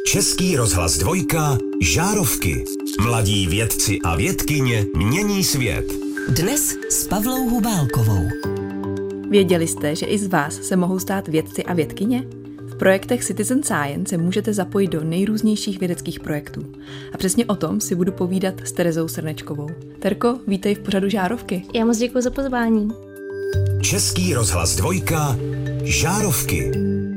Český rozhlas Dvojka, Žárovky. Mladí vědci a vědkyně mění svět. Dnes s Pavlou Hubálkovou. Věděli jste, že i z vás se mohou stát vědci a vědkyně? V projektech Citizen Science se můžete zapojit do nejrůznějších vědeckých projektů. A přesně o tom si budu povídat s Terezou Srnečkovou. Terko, vítej v pořadu Žárovky. Já moc děkuji za pozvání. Český rozhlas Dvojka, Žárovky.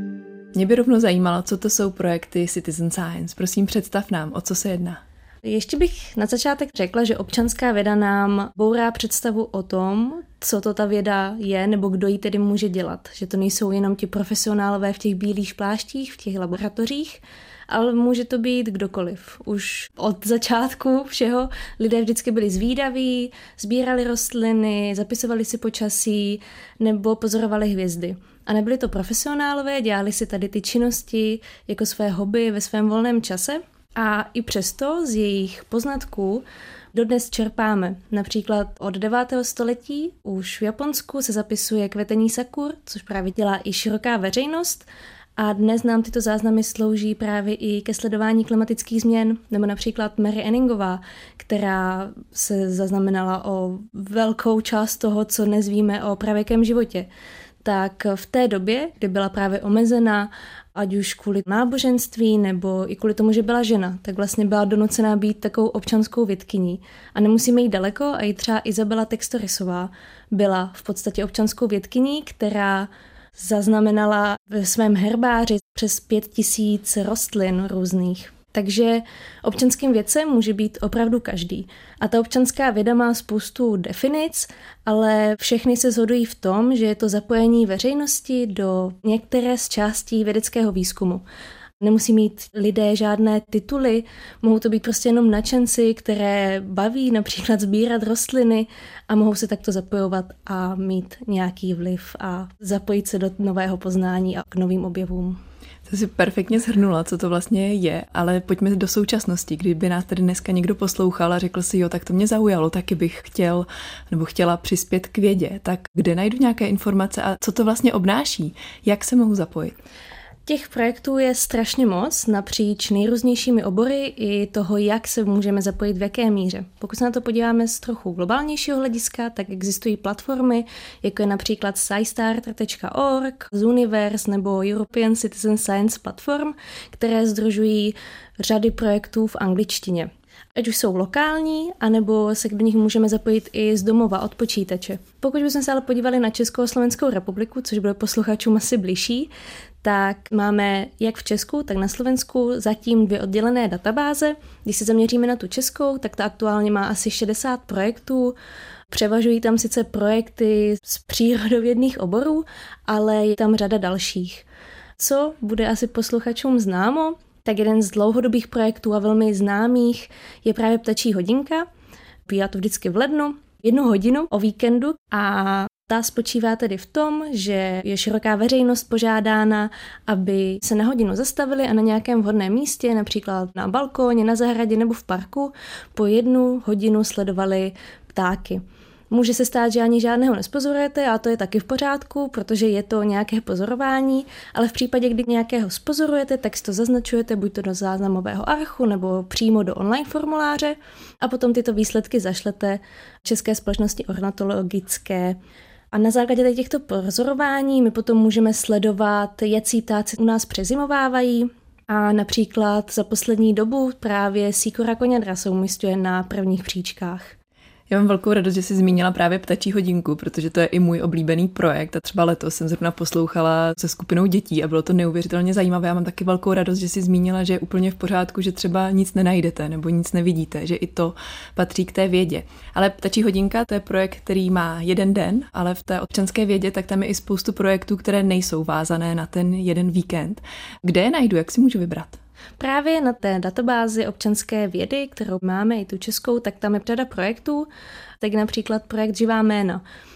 Mě by rovnou zajímalo, co to jsou projekty Citizen Science. Prosím, představ nám, o co se jedná. Ještě bych na začátek řekla, že občanská věda nám bourá představu o tom, co to ta věda je, nebo kdo ji tedy může dělat. Že to nejsou jenom ti profesionálové v těch bílých pláštích, v těch laboratořích, ale může to být kdokoliv. Už od začátku všeho lidé vždycky byli zvídaví, sbírali rostliny, zapisovali si počasí nebo pozorovali hvězdy. A nebyli to profesionálové, dělali si tady ty činnosti jako své hobby ve svém volném čase. A i přesto z jejich poznatků dodnes čerpáme. Například od 9. století už v Japonsku se zapisuje kvetení sakur, což právě dělá i široká veřejnost. A dnes nám tyto záznamy slouží právě i ke sledování klimatických změn, nebo například Mary Anningová, která se zaznamenala o velkou část toho, co dnes víme o pravěkém životě. Tak v té době, kdy byla právě omezena, ať už kvůli náboženství nebo i kvůli tomu, že byla žena, tak vlastně byla donucená být takovou občanskou vědkyní. A nemusíme jít daleko, a i třeba Isabela Textorisová byla v podstatě občanskou vědkyní, která zaznamenala ve svém herbáři přes 5000 rostlin různých. Takže občanským vědcem může být opravdu každý. A ta občanská věda má spoustu definic, ale všechny se shodují v tom, že je to zapojení veřejnosti do některé z částí vědeckého výzkumu. Nemusí mít lidé žádné tituly, mohou to být prostě jenom nadšenci, které baví například sbírat rostliny a mohou se takto zapojovat a mít nějaký vliv a zapojit se do nového poznání a k novým objevům. To si perfektně shrnula, co to vlastně je, ale pojďme do současnosti. Kdyby nás tady dneska někdo poslouchal a řekl si, jo, tak to mě zaujalo, taky bych chtěl nebo chtěla přispět k vědě, tak kde najdu nějaké informace a co to vlastně obnáší? Jak se mohu zapojit? Těch projektů je strašně moc napříč nejrůznějšími obory i toho, jak se můžeme zapojit v jaké míře. Pokud se na to podíváme z trochu globálnějšího hlediska, tak existují platformy, jako je například SciStarter.org, Zooniverse nebo European Citizen Science Platform, které sdružují řady projektů v angličtině. Ať už jsou lokální, anebo se do nich můžeme zapojit i z domova od počítače. Pokud bychom se ale podívali na Českou a Slovenskou republiku, což bude posluchačům asi bližší, tak máme jak v Česku, tak na Slovensku zatím 2 oddělené databáze. Když se zaměříme na tu českou, tak ta aktuálně má asi 60 projektů. Převažují tam sice projekty z přírodovědných oborů, ale je tam řada dalších. Co bude asi posluchačům známo, tak jeden z dlouhodobých projektů a velmi známých je právě Ptačí hodinka. Bývá to vždycky v lednu, 1 hodinu o víkendu a ta spočívá tedy v tom, že je široká veřejnost požádána, aby se na hodinu zastavili a na nějakém vhodném místě, například na balkóně, na zahradě nebo v parku, po 1 hodinu sledovali ptáky. Může se stát, že ani žádného nespozorujete a to je taky v pořádku, protože je to nějaké pozorování, ale v případě, kdy nějakého spozorujete, tak si to zaznačujete buď to do záznamového archu nebo přímo do online formuláře a potom tyto výsledky zašlete České společnosti ornitologické. A na základě těchto pozorování my potom můžeme sledovat, jací ptáci u nás přezimovávají. A například za poslední dobu právě sýkora konědra se umísťuje na prvních příčkách. Já mám velkou radost, že jsi zmínila právě Ptačí hodinku, protože to je i můj oblíbený projekt a třeba letos jsem zrovna poslouchala se skupinou dětí a bylo to neuvěřitelně zajímavé. Já mám taky velkou radost, že jsi zmínila, že je úplně v pořádku, že třeba nic nenajdete nebo nic nevidíte, že i to patří k té vědě. Ale Ptačí hodinka, to je projekt, který má 1 den, ale v té občanské vědě tak tam je i spoustu projektů, které nejsou vázané na ten 1 víkend. Kde je najdu, jak si můžu vybrat? Právě na té databázi občanské vědy, kterou máme i tu českou, tak tam je řada projektů, tak například projekt Živá jména.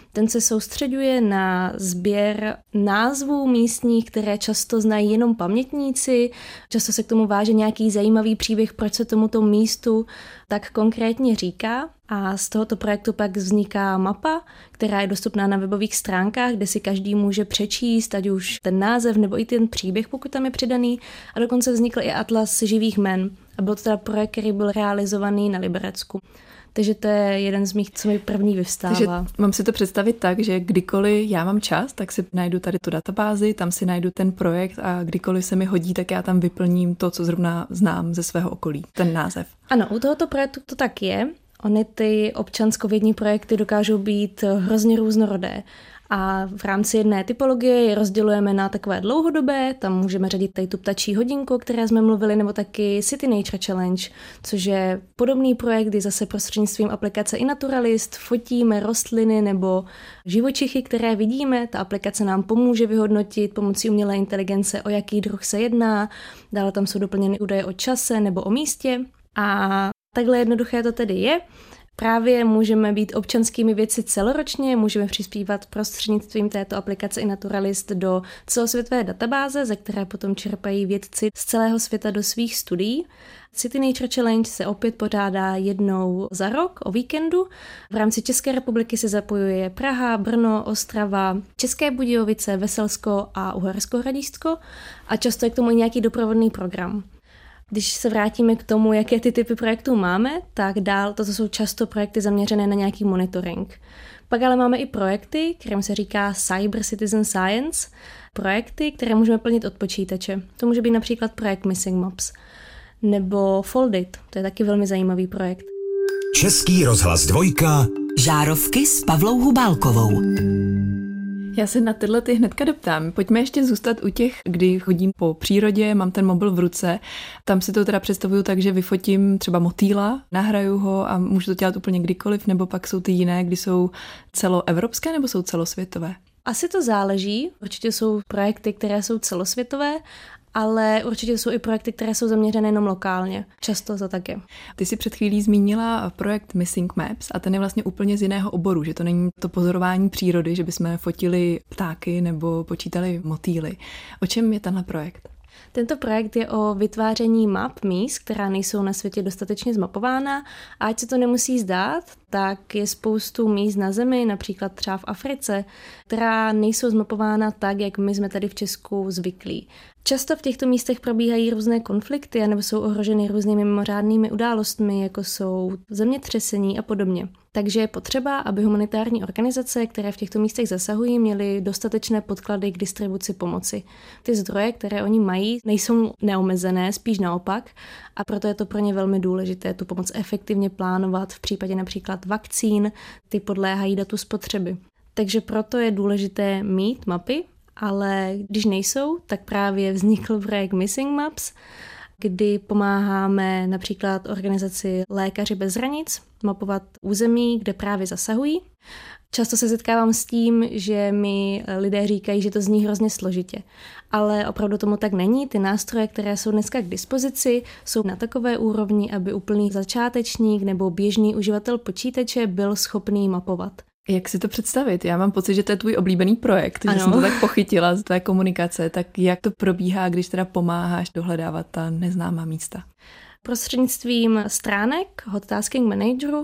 Ten se soustřeďuje na sběr názvů místních, které často znají jenom pamětníci, často se k tomu váže nějaký zajímavý příběh, proč se tomuto místu tak konkrétně říká. A z tohoto projektu pak vzniká mapa, která je dostupná na webových stránkách, kde si každý může přečíst, ať už ten název nebo i ten příběh, pokud tam je přidaný. A dokonce vznikl i atlas živých jmen. A byl to teda projekt, který byl realizovaný na Liberecku. Takže to je jeden z mých, co mi první vyvstává. Takže mám si to představit tak, že kdykoliv já mám čas, tak si najdu tady tu databázi, tam si najdu ten projekt a kdykoliv se mi hodí, tak já tam vyplním to, co zrovna znám ze svého okolí, ten název. Ano, u tohoto projektu to tak je. Ony ty občanskovědní projekty dokážou být hrozně různorodé. A v rámci jedné typologie je rozdělujeme na takové dlouhodobé, tam můžeme řadit tady tu ptačí hodinku, o které jsme mluvili, nebo taky City Nature Challenge, což je podobný projekt, kdy zase prostřednictvím aplikace iNaturalist fotíme rostliny nebo živočichy, které vidíme. Ta aplikace nám pomůže vyhodnotit pomocí umělé inteligence, o jaký druh se jedná, dále tam jsou doplněny údaje o čase nebo o místě. A takhle jednoduché to tedy je. Právě můžeme být občanskými vědci celoročně, můžeme přispívat prostřednictvím této aplikace iNaturalist do celosvětové databáze, ze které potom čerpají vědci z celého světa do svých studií. City Nature Challenge se opět pořádá jednou za rok o víkendu. V rámci České republiky se zapojuje Praha, Brno, Ostrava, České Budějovice, Veselsko a Uherské Hradišťsko a často je k tomu i nějaký doprovodný program. Když se vrátíme k tomu, jaké ty typy projektů máme, tak dál toto jsou často projekty zaměřené na nějaký monitoring. Pak ale máme i projekty, kterým se říká Cyber Citizen Science, projekty, které můžeme plnit od počítače. To může být například projekt Missing Maps nebo Foldit, to je taky velmi zajímavý projekt. Český rozhlas 2. Žárovky s Pavlou Hubálkovou. Já se na tyhle ty hnedka doptám. Pojďme ještě zůstat u těch, kdy chodím po přírodě, mám ten mobil v ruce. Tam si to teda představuju tak, že vyfotím třeba motýla, nahraju ho a můžu to dělat úplně kdykoliv, nebo pak jsou ty jiné, kdy jsou celoevropské nebo jsou celosvětové? Asi to záleží. Určitě jsou projekty, které jsou celosvětové, ale určitě jsou i projekty, které jsou zaměřené jenom lokálně. Často to tak je. Ty jsi před chvílí zmínila projekt Missing Maps a ten je vlastně úplně z jiného oboru, že to není to pozorování přírody, že bychom fotili ptáky nebo počítali motýly. O čem je tenhle projekt? Tento projekt je o vytváření map míst, která nejsou na světě dostatečně zmapována. A ať se to nemusí zdát, tak je spoustu míst na Zemi, například třeba v Africe, která nejsou zmapována tak, jak my jsme tady v Česku zvyklí. Často v těchto místech probíhají různé konflikty nebo jsou ohroženy různými mimořádnými událostmi, jako jsou zemětřesení a podobně. Takže je potřeba, aby humanitární organizace, které v těchto místech zasahují, měly dostatečné podklady k distribuci pomoci. Ty zdroje, které oni mají, nejsou neomezené, spíš naopak, a proto je to pro ně velmi důležité tu pomoc efektivně plánovat v případě například vakcín, ty podléhají datu spotřeby. Takže proto je důležité mít mapy, ale když nejsou, tak právě vznikl projekt Missing Maps, kdy pomáháme například organizaci Lékaři bez hranic mapovat území, kde právě zasahují. Často se setkávám s tím, že mi lidé říkají, že to zní hrozně složitě. Ale opravdu tomu tak není. Ty nástroje, které jsou dneska k dispozici, jsou na takové úrovni, aby úplný začátečník nebo běžný uživatel počítače byl schopný mapovat. Jak si to představit? Já mám pocit, že to je tvůj oblíbený projekt, že jsem to tak pochytila z té komunikace. Tak jak to probíhá, když teda pomáháš dohledávat ta neznámá místa? Prostřednictvím stránek Hot Tasking Manageru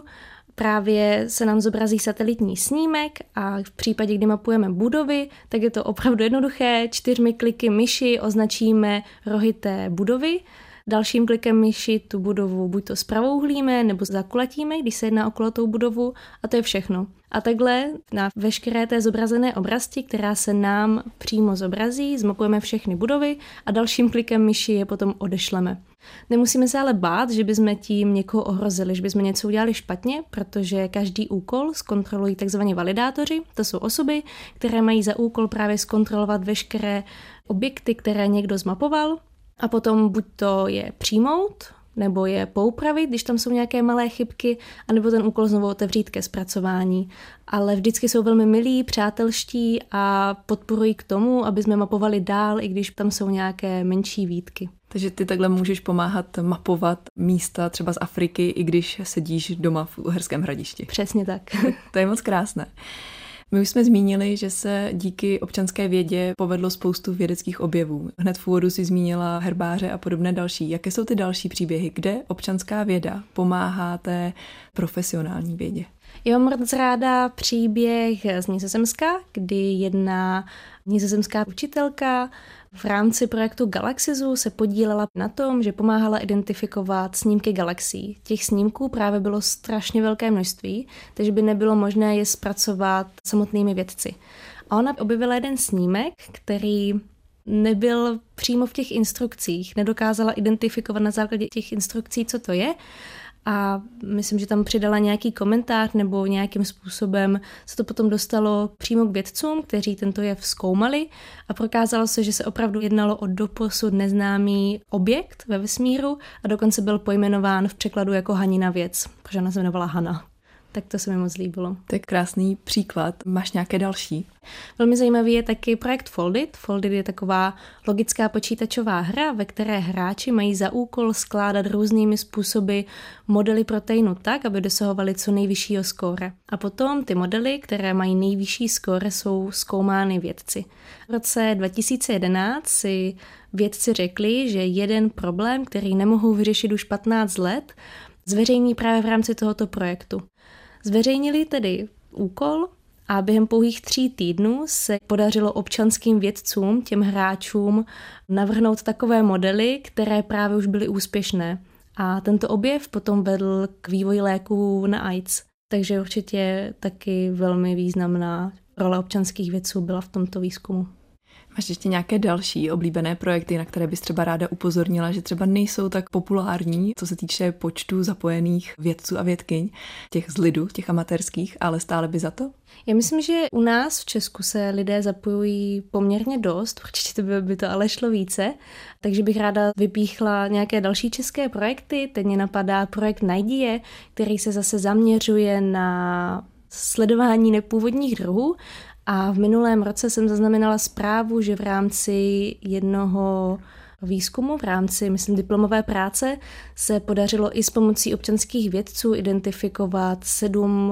právě se nám zobrazí satelitní snímek a v případě, kdy mapujeme budovy, tak je to opravdu jednoduché. 4 kliky myši označíme rohy té budovy. Dalším klikem myši tu budovu buď to zpravouhlíme nebo zakulatíme, když se jedná o kulatou budovu, a to je všechno. A takhle na veškeré té zobrazené obrazky, která se nám přímo zobrazí, zmapujeme všechny budovy a dalším klikem myši je potom odešleme. Nemusíme se ale bát, že bychom tím někoho ohrozili, že bychom něco udělali špatně, protože každý úkol zkontrolují tzv. Validátoři. To jsou osoby, které mají za úkol právě zkontrolovat veškeré objekty, které někdo zmapoval, a potom buď to je přijmout, nebo je poupravit, když tam jsou nějaké malé chybky, anebo ten úkol znovu otevřít ke zpracování. Ale vždycky jsou velmi milí, přátelští a podporují k tomu, aby jsme mapovali dál, i když tam jsou nějaké menší výtky. Takže ty takhle můžeš pomáhat mapovat místa třeba z Afriky, i když sedíš doma v Uherském Hradišti. Přesně tak. To je moc krásné. My už jsme zmínili, že se díky občanské vědě povedlo spoustu vědeckých objevů. Hned v úvodu si zmínila herbáře a podobné další. Jaké jsou ty další příběhy, kde občanská věda pomáhá té profesionální vědě? Já mám moc ráda příběh z Nizozemska, kdy jedna nizozemská učitelka v rámci projektu Galaxizu se podílela na tom, že pomáhala identifikovat snímky galaxií. Těch snímků právě bylo strašně velké množství, takže by nebylo možné je zpracovat samotnými vědci. A ona objevila jeden snímek, který nebyl přímo v těch instrukcích, nedokázala identifikovat na základě těch instrukcí, co to je. A myslím, že tam přidala nějaký komentář nebo nějakým způsobem se to potom dostalo přímo k vědcům, kteří tento jev zkoumali a prokázalo se, že se opravdu jednalo o doposud neznámý objekt ve vesmíru a dokonce byl pojmenován v překladu jako Hanina věc, protože ona se jmenovala Hana. Tak to se mi moc líbilo. To je krásný příklad. Máš nějaké další? Velmi zajímavý je taky projekt Foldit. Foldit je taková logická počítačová hra, ve které hráči mají za úkol skládat různými způsoby modely proteinu tak, aby dosahovali co nejvyššího skóre. A potom ty modely, které mají nejvyšší skóre, jsou zkoumány vědci. V roce 2011 si vědci řekli, že jeden problém, který nemohou vyřešit už 15 let, zveřejní právě v rámci tohoto projektu. Zveřejnili tedy úkol a během pouhých 3 týdnů se podařilo občanským vědcům, těm hráčům, navrhnout takové modely, které právě už byly úspěšné. A tento objev potom vedl k vývoji léků na AIDS. Takže určitě taky velmi významná role občanských vědců byla v tomto výzkumu. Máš ještě nějaké další oblíbené projekty, na které bys třeba ráda upozornila, že třeba nejsou tak populární, co se týče počtu zapojených vědců a vědkyň, těch z lidu, těch amatérských, ale stále by za to? Já myslím, že u nás v Česku se lidé zapojují poměrně dost, určitě by to ale šlo více, takže bych ráda vypíchla nějaké další české projekty. Teď mě napadá projekt Najdi je, který se zase zaměřuje na sledování nepůvodních druhů. A v minulém roce jsem zaznamenala zprávu, že v rámci jednoho výzkumu, v rámci, myslím, diplomové práce, se podařilo i s pomocí občanských vědců identifikovat 7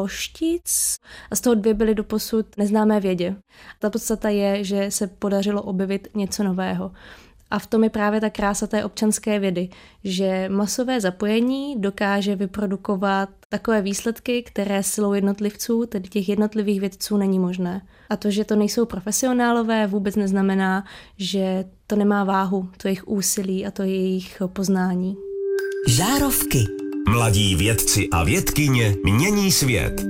ploštic a z toho 2 byly doposud neznámé vědě. Ta podstata je, že se podařilo objevit něco nového. A v tom je právě ta krása té občanské vědy, že masové zapojení dokáže vyprodukovat takové výsledky, které silou jednotlivců, tedy těch jednotlivých vědců, není možné. A to, že to nejsou profesionálové, vůbec neznamená, že to nemá váhu, to jejich úsilí a to jejich poznání. Žárovky. Mladí vědci a vědkyně mění svět.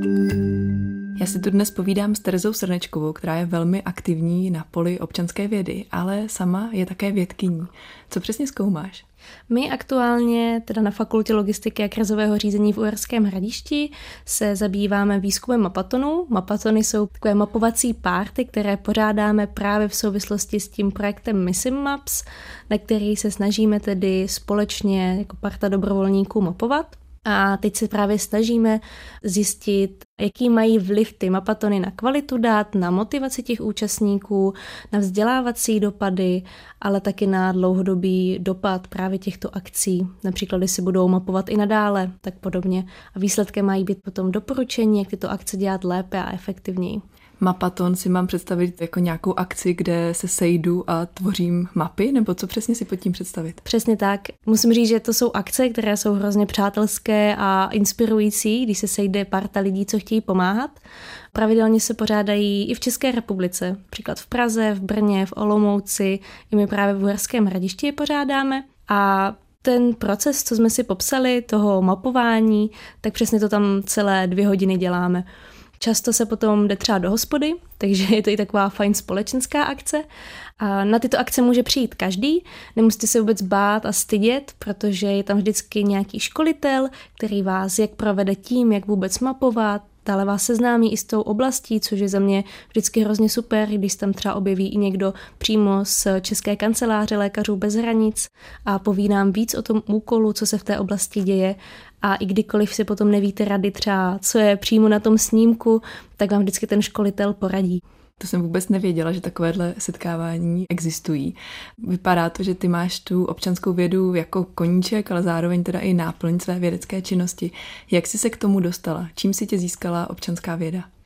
Já si tu dnes povídám s Terezou Srnečkovou, která je velmi aktivní na poli občanské vědy, ale sama je také vědkyní. Co přesně zkoumáš? My aktuálně teda na Fakultě logistiky a krizového řízení v Uherském Hradišti se zabýváme výzkumem mapatonů. Mapatony jsou takové mapovací párty, které pořádáme právě v souvislosti s tím projektem Missing Maps, na který se snažíme tedy společně jako parta dobrovolníků mapovat. A teď se právě snažíme zjistit, jaký mají vliv ty mapatony na kvalitu dat, na motivaci těch účastníků, na vzdělávací dopady, ale taky na dlouhodobý dopad právě těchto akcí. Například, když si budou mapovat i nadále, tak podobně. A výsledkem mají být potom doporučení, jak tyto akce dělat lépe a efektivněji. Mapaton si mám představit jako nějakou akci, kde se sejdu a tvořím mapy, nebo co přesně si pod tím představit? Přesně tak. Musím říct, že to jsou akce, které jsou hrozně přátelské a inspirující, když se sejde parta lidí, co chtějí pomáhat. Pravidelně se pořádají i v České republice, například v Praze, v Brně, v Olomouci, i my právě v Uherském Hradišti je pořádáme. A ten proces, co jsme si popsali, toho mapování, tak přesně to tam celé 2 hodiny děláme. Často se potom jde třeba do hospody, takže je to i taková fajn společenská akce. A na tyto akce může přijít každý, nemusíte se vůbec bát a stydět, protože je tam vždycky nějaký školitel, který vás jak provede tím, jak vůbec mapovat, dále vás seznámí i s tou oblastí, což je za mě vždycky hrozně super, když tam třeba objeví i někdo přímo z České kanceláře Lékařů bez hranic a poví nám víc o tom úkolu, co se v té oblasti děje. A i kdykoliv si potom nevíte rady třeba, co je přímo na tom snímku, tak vám vždycky ten školitel poradí. To jsem vůbec nevěděla, že takovéhle setkávání existují. Vypadá to, že ty máš tu občanskou vědu jako koníček, ale zároveň teda i náplň své vědecké činnosti. Jak jsi se k tomu dostala? Čím si tě získala občanská věda?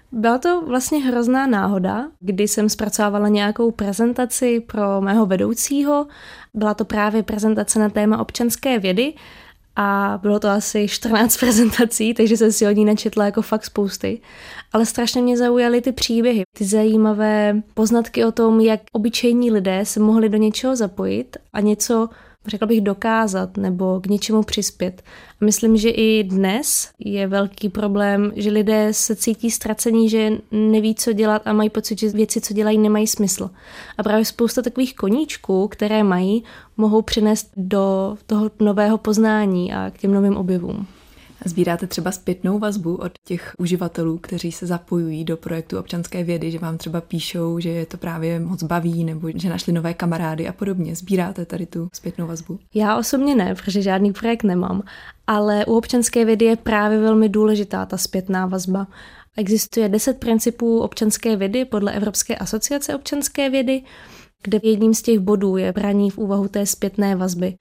Byla to vlastně hrozná náhoda, kdy jsem zpracovávala nějakou prezentaci pro mého vedoucího. Byla to právě prezentace na téma občanské vědy a bylo to asi 14 prezentací, takže jsem si od ní načetla jako fakt spousty. Ale strašně mě zaujaly ty příběhy, ty zajímavé poznatky o tom, jak obyčejní lidé se mohli do něčeho zapojit a něco, řekla bych, dokázat nebo k něčemu přispět. A myslím, že i dnes je velký problém, že lidé se cítí ztracení, že neví, co dělat a mají pocit, že věci, co dělají, nemají smysl. A právě spousta takových koníčků, které mají, mohou přinést do toho nového poznání a k těm novým objevům. Sbíráte třeba zpětnou vazbu od těch uživatelů, kteří se zapojují do projektu občanské vědy, že vám třeba píšou, že je to právě moc baví nebo že našli nové kamarády a podobně. Sbíráte tady tu zpětnou vazbu? Já osobně ne, protože žádný projekt nemám, ale u občanské vědy je právě velmi důležitá ta zpětná vazba. Existuje 10 principů občanské vědy podle Evropské asociace občanské vědy, kde jedním z těch bodů je brání v úvahu té zpětné vazby.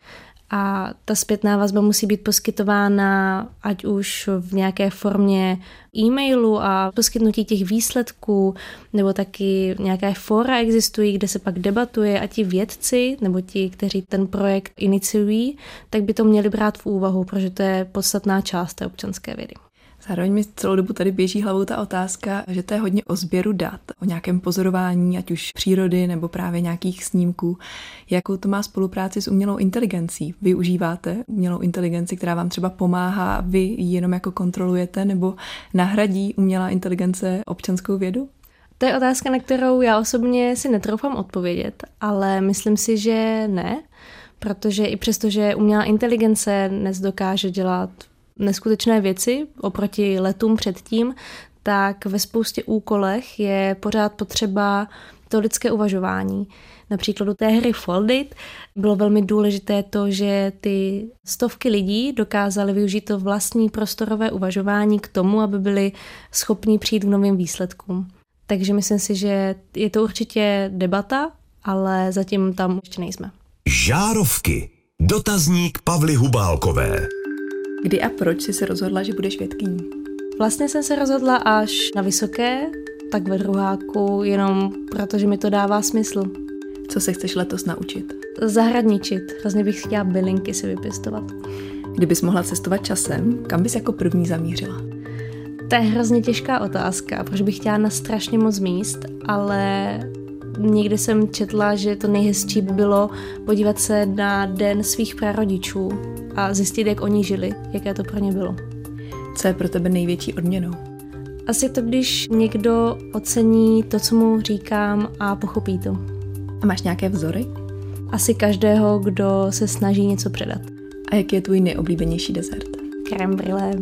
A ta zpětná vazba musí být poskytována ať už v nějaké formě e-mailu a poskytnutí těch výsledků, nebo taky nějaké fóra existují, kde se pak debatuje a ti vědci, nebo ti, kteří ten projekt iniciují, tak by to měli brát v úvahu, protože to je podstatná část té občanské vědy. Zároveň mi celou dobu tady běží hlavou ta otázka, že to je hodně o sběru dat, o nějakém pozorování, ať už přírody nebo právě nějakých snímků. Jakou to má spolupráci s umělou inteligencí? Vy užíváte umělou inteligenci, která vám třeba pomáhá a vy ji jenom jako kontrolujete, nebo nahradí umělá inteligence občanskou vědu? To je otázka, na kterou já osobně si netroufám odpovědět, ale myslím si, že ne, protože i přesto, že umělá inteligence dnes dokáže dělat neskutečné věci oproti letům předtím, tak ve spoustě úkolech je pořád potřeba to lidské uvažování. Například u té hry Foldit bylo velmi důležité to, že ty stovky lidí dokázaly využít to vlastní prostorové uvažování k tomu, aby byli schopni přijít k novým výsledkům. Takže myslím si, že je to určitě debata, ale zatím tam ještě nejsme. Žárovky. Dotazník Pavly Hubálkové. Kdy a proč jsi se rozhodla, že budeš vědkyní? Vlastně jsem se rozhodla až na vysoké, tak ve druháku, jenom protože mi to dává smysl. Co se chceš letos naučit? Zahradničit. Hrozně bych chtěla bylinky si vypěstovat. Kdybys mohla cestovat časem, kam bys jako první zamířila? To je hrozně těžká otázka, protože bych chtěla na strašně moc míst, ale někdy jsem četla, že to nejhezčí by bylo podívat se na den svých prarodičů a zjistit, jak oni žili, jaké to pro ně bylo. Co je pro tebe největší odměnou? Asi to, když někdo ocení to, co mu říkám a pochopí to. A máš nějaké vzory? Asi každého, kdo se snaží něco předat. A jaký je tvůj nejoblíbenější dezert? Crème brûlée.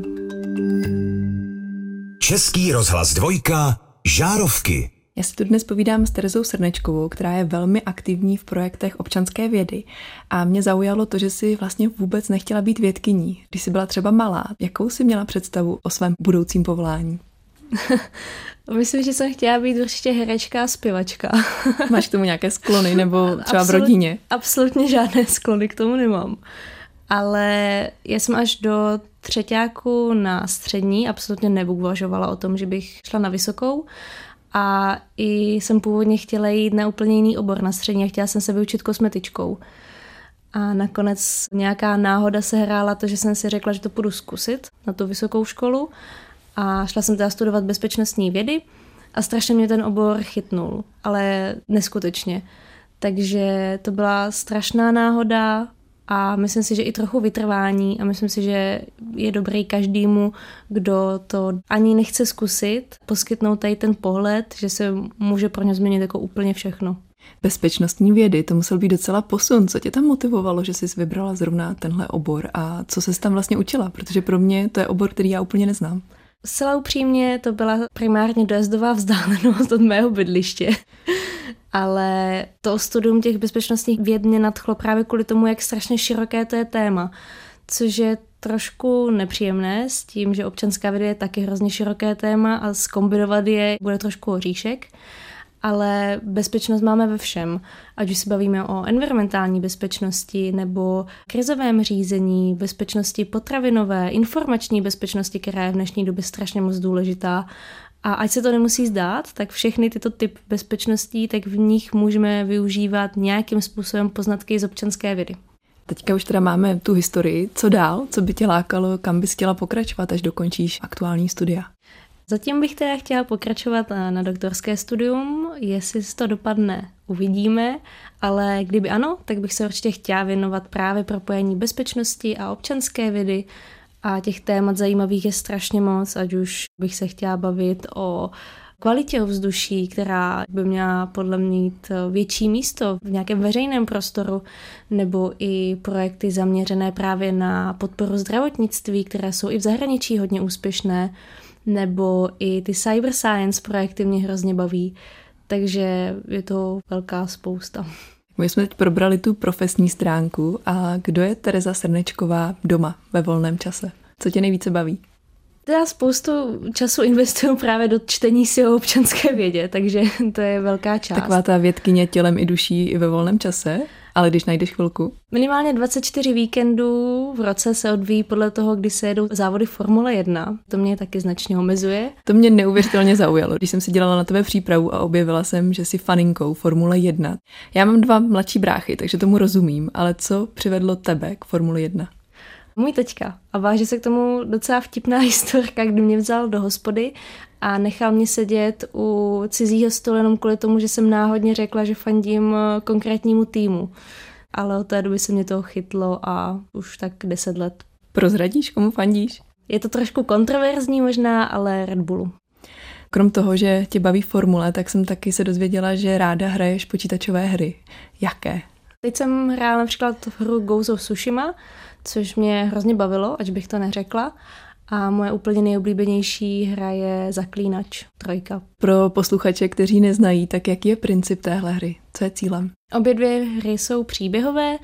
Český rozhlas 2. Žárovky. Já si tu dnes povídám s Terezou Srnečkovou, která je velmi aktivní v projektech občanské vědy. A mě zaujalo to, že jsi vlastně vůbec nechtěla být vědkyní. Když jsi byla třeba malá, jakou jsi měla představu o svém budoucím povolání? Myslím, že jsem chtěla být určitě herečka a zpěvačka. Máš k tomu nějaké sklony nebo třeba v rodině? Absolutně žádné sklony k tomu nemám. Ale já jsem až do třeťáku na střední absolutně neuvažovala o tom, že bych šla na vysokou. A i jsem původně chtěla jít na úplně jiný obor na střední a chtěla jsem se vyučit kosmetičkou. A nakonec nějaká náhoda se hrála to, že jsem si řekla, že to půjdu zkusit na tu vysokou školu. A šla jsem teda studovat bezpečnostní vědy a strašně mě ten obor chytnul, ale neskutečně. Takže to byla strašná náhoda a myslím si, že i trochu vytrvání a myslím si, že je dobrý každému, kdo to ani nechce zkusit, poskytnout tady ten pohled, že se může pro ně změnit jako úplně všechno. Bezpečnostní vědy, to musel být docela posun. Co tě tam motivovalo, že jsi vybrala zrovna tenhle obor a co ses tam vlastně učila? Protože pro mě to je obor, který já úplně neznám. Zcela upřímně to byla primárně dojezdová vzdálenost od mého bydliště. Ale to studium těch bezpečnostních věd mě nadchlo právě kvůli tomu, jak strašně široké to je téma. Což je trošku nepříjemné s tím, že občanská věda je taky hrozně široké téma a zkombinovat je bude trošku oříšek. Ale bezpečnost máme ve všem. Ať už se bavíme o environmentální bezpečnosti nebo krizovém řízení, bezpečnosti potravinové, informační bezpečnosti, která je v dnešní době strašně moc důležitá. A ať se to nemusí zdát, tak všechny tyto typy bezpečností, tak v nich můžeme využívat nějakým způsobem poznatky z občanské vědy. Teďka už teda máme tu historii. Co dál? Co by tě lákalo? Kam bys chtěla pokračovat, až dokončíš aktuální studia? Zatím bych teda chtěla pokračovat na doktorské studium, jestli se to dopadne, uvidíme, ale kdyby ano, tak bych se určitě chtěla věnovat právě propojení bezpečnosti a občanské vědy a těch témat zajímavých je strašně moc, ať už bych se chtěla bavit o kvalitě ovzduší, která by měla podle mě mít větší místo v nějakém veřejném prostoru, nebo i projekty zaměřené právě na podporu zdravotnictví, které jsou i v zahraničí hodně úspěšné, nebo i ty cyber science projekty mě hrozně baví, takže je to velká spousta. My jsme teď probrali tu profesní stránku a kdo je Tereza Srnečková doma ve volném čase? Co tě nejvíce baví? Já spoustu času investuju právě do čtení si o občanské vědě, takže to je velká část. Taková ta vědkyně tělem i duší i ve volném čase, ale když najdeš chvilku. Minimálně 24 víkendů v roce se odvíjí podle toho, kdy se jedou závody Formule 1. To mě taky značně omezuje. To mě neuvěřitelně zaujalo, když jsem si dělala na tebe přípravu a objevila jsem, že jsi faninkou Formule 1. Já mám 2 mladší bráchy, takže tomu rozumím, ale co přivedlo tebe k Formule 1? Můj teďka. A váže se k tomu docela vtipná historka, kdy mě vzal do hospody a nechal mě sedět u cizího stolu jenom kvůli tomu, že jsem náhodně řekla, že fandím konkrétnímu týmu. Ale od té doby se mě toho chytlo a už tak 10 let. Prozradíš, komu fandíš? Je to trošku kontroverzní možná, ale Red Bullu. Krom toho, že tě baví formule, tak jsem taky se dozvěděla, že ráda hraješ počítačové hry. Jaké? Teď jsem hrála například hru Ghost of Tsushima, což mě hrozně bavilo, ať bych to neřekla. A moje úplně nejoblíbenější hra je Zaklínač 3. Pro posluchače, kteří neznají, tak jaký je princip téhle hry? Co je cílem? Obě 2 hry jsou příběhové,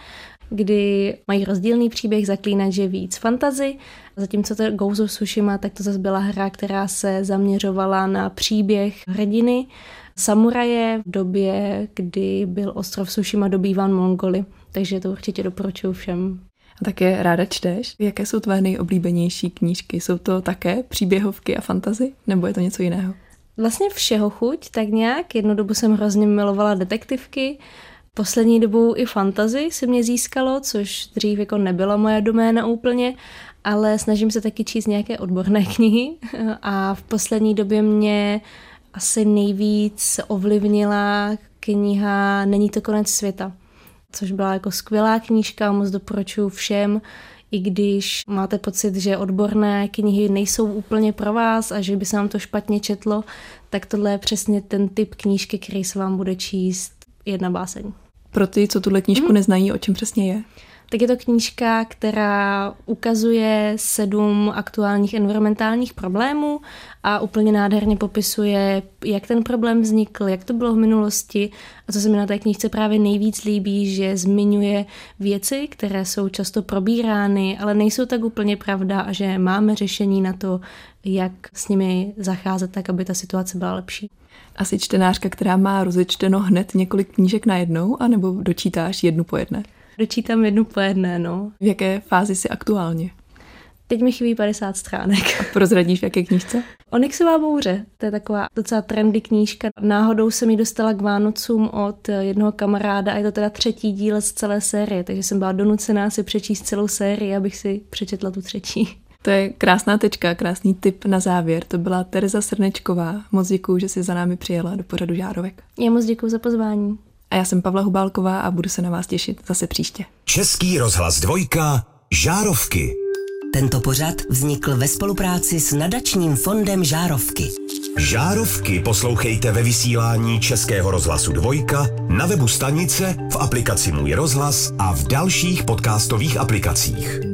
kdy mají rozdílný příběh. Zaklínač je víc fantasy, zatímco to Ghost of Tsushima, tak to zase byla hra, která se zaměřovala na příběh hrdiny samuraje v době, kdy byl ostrov Tsushima dobýván Mongoly. Takže to určitě doporučuji všem. A také ráda čteš? Jaké jsou tvé nejoblíbenější knížky? Jsou to také příběhovky a fantasy? Nebo je to něco jiného? Vlastně všeho chuť, tak nějak. Jednu dobu jsem hrozně milovala detektivky. Poslední dobou i fantasy se mě získalo, což dřív jako nebyla moje doména úplně, ale snažím se taky číst nějaké odborné knihy a v poslední době mě asi nejvíc ovlivnila kniha Není to konec světa, což byla jako skvělá knížka, moc doporučuji všem, i když máte pocit, že odborné knihy nejsou úplně pro vás a že by se vám to špatně četlo, tak tohle je přesně ten typ knížky, který se vám bude číst jedna báseň. Pro ty, co tuhle knížku neznají, o čem přesně je? Tak je to knížka, která ukazuje 7 aktuálních environmentálních problémů a úplně nádherně popisuje, jak ten problém vznikl, jak to bylo v minulosti a co se mi na té knížce právě nejvíc líbí, že zmiňuje věci, které jsou často probírány, ale nejsou tak úplně pravda a že máme řešení na to, jak s nimi zacházet tak, aby ta situace byla lepší. Asi čtenářka, která má rozečteno hned několik knížek najednou, anebo dočítáš jednu po jedné? Dočítám jednu po jedné, no. V jaké fázi jsi aktuálně? Teď mi chybí 50 stránek. A prozradíš, v jaké knížce? Onyxová bouře, to je taková docela trendy knížka. Náhodou jsem ji dostala k Vánocům od jednoho kamaráda a je to teda 3. díl z celé série, takže jsem byla donucená si přečíst celou sérii, abych si přečetla tu 3. To je krásná tečka, krásný tip na závěr. To byla Tereza Srnečková. Moc děkuju, že jsi za námi přijela do pořadu Žárovek. Já moc děkuju za pozvání. A já jsem Pavla Hubálková a budu se na vás těšit zase příště. Český rozhlas 2. Žárovky. Tento pořad vznikl ve spolupráci s nadačním fondem Žárovky. Žárovky poslouchejte ve vysílání Českého rozhlasu 2, na webu stanice, v aplikaci Můj rozhlas a v dalších podcastových aplikacích.